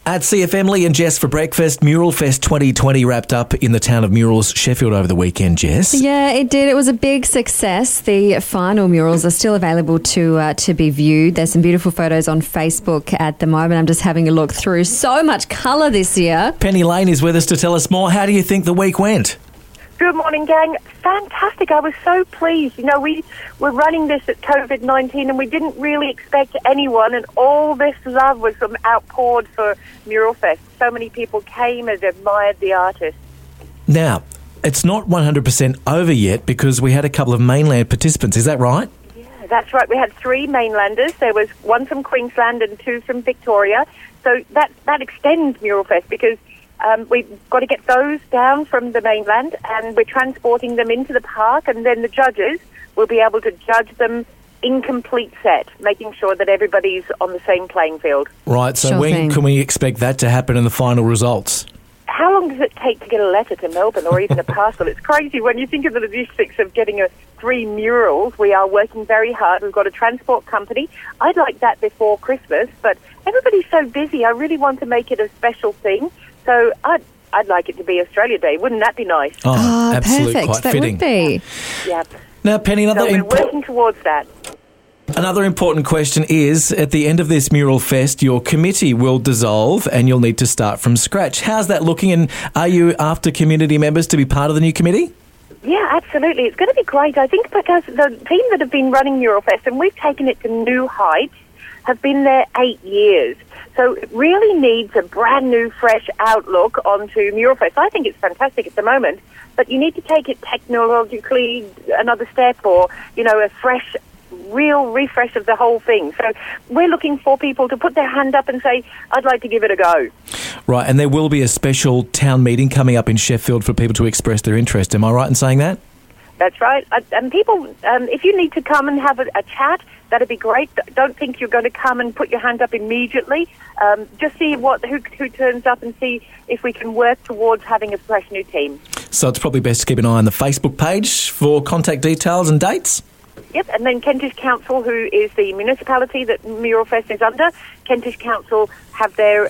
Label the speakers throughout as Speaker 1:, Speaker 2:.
Speaker 1: At CFM, Lee and Jess for breakfast. Mural Fest 2020 wrapped up in the town of Murals, Sheffield, over the weekend, Jess.
Speaker 2: Yeah, it did. It was a big success. The final murals are still available to be viewed. There's some beautiful photos on Facebook at the moment. I'm just having a look through. So much colour this year.
Speaker 1: Penny Lane is with us to tell us more. How do you think the week went?
Speaker 3: Good morning, gang. Fantastic. I was so pleased. You know, we were running this at COVID-19 and we didn't really expect anyone, and all this love was outpoured for Mural Fest. So many people came and admired the artists.
Speaker 1: Now, it's not 100% over yet because we had a couple of mainland participants. Is that right?
Speaker 3: Yeah, that's right. We had 3 mainlanders. There was 1 from Queensland and 2 from Victoria. So that extends Mural Fest because we've got to get those down from the mainland, and we're transporting them into the park, and then the judges will be able to judge them in complete set, making sure that everybody's on the same playing field.
Speaker 1: Right, so
Speaker 2: Sure
Speaker 1: when
Speaker 2: thing.
Speaker 1: can we expect that to happen in the final results?
Speaker 3: How long does it take to get a letter to Melbourne or even a parcel? It's crazy when you think of the logistics of getting 3 murals. We are working very hard. We've got a transport company. I'd like that before Christmas, but everybody's so busy. I really want to make it a special thing. So I'd like it to be Australia Day. Wouldn't that be nice?
Speaker 1: Oh, absolutely,
Speaker 2: perfect.
Speaker 1: quite
Speaker 2: That
Speaker 1: fitting.
Speaker 2: would be.
Speaker 3: Yeah.
Speaker 1: Now, Penny,
Speaker 3: So we're working towards that.
Speaker 1: another important question is, at the end of this Mural Fest, your committee will dissolve and you'll need to start from scratch. How's that looking, and are you after community members to be part of the new committee?
Speaker 3: Yeah, absolutely. It's going to be great. I think because the team that have been running Mural Fest, and we've taken it to new heights, have been there 8 years. So it really needs a brand new, fresh outlook onto Mural Fest. I think it's fantastic at the moment, but you need to take it technologically another step, or, you know, a fresh, real refresh of the whole thing. So we're looking for people to put their hand up and say, I'd like to give it a go.
Speaker 1: Right, and there will be a special town meeting coming up in Sheffield for people to express their interest. Am I right in saying that?
Speaker 3: That's right. And people, if you need to come and have a chat, that'd be great. Don't think you're going to come and put your hand up immediately. Just see who turns up and see if we can work towards having a fresh new team.
Speaker 1: So it's probably best to keep an eye on the Facebook page for contact details and dates?
Speaker 3: Yep, and then Kentish Council, who is the municipality that Mural Fest is under, Kentish Council have their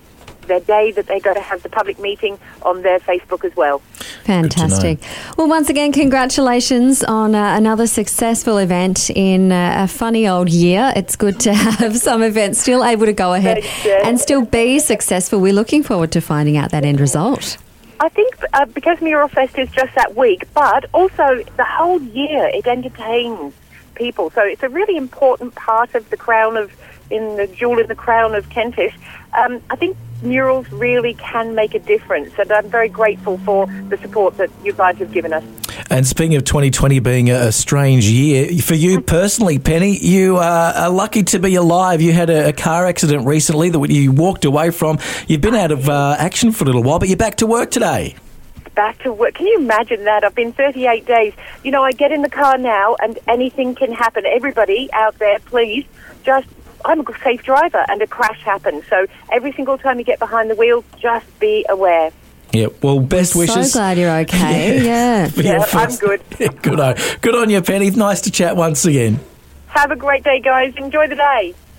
Speaker 3: day that they're going to have the public meeting on their Facebook as well.
Speaker 2: Fantastic. Well, once again, congratulations on another successful event in a funny old year. It's good to have some events still able to go ahead
Speaker 3: Thanks, Jen.
Speaker 2: and still be successful. We're looking forward to finding out that end result.
Speaker 3: I think because Mural Fest is just that week, but also the whole year it entertains people. So it's a really important part of the jewel in the crown of Kentish. I think murals really can make a difference, and I'm very grateful for the support that you guys have given us.
Speaker 1: And speaking of 2020 being a strange year, for you personally, Penny, you are lucky to be alive. You had a car accident recently that you walked away from. You've been out of action for a little while, but you're back to work today.
Speaker 3: Back to work. Can you imagine that? I've been 38 days. You know, I get in the car now and anything can happen. Everybody out there, please, I'm a safe driver and a crash happens. So every single time you get behind the wheel, just be aware.
Speaker 1: Yeah, well, best wishes.
Speaker 2: So glad you're okay. Yeah.
Speaker 1: For your
Speaker 3: Yeah, I'm
Speaker 1: first-
Speaker 3: good.
Speaker 1: Good on you, Penny. Nice to chat once again.
Speaker 3: Have a great day, guys. Enjoy the day.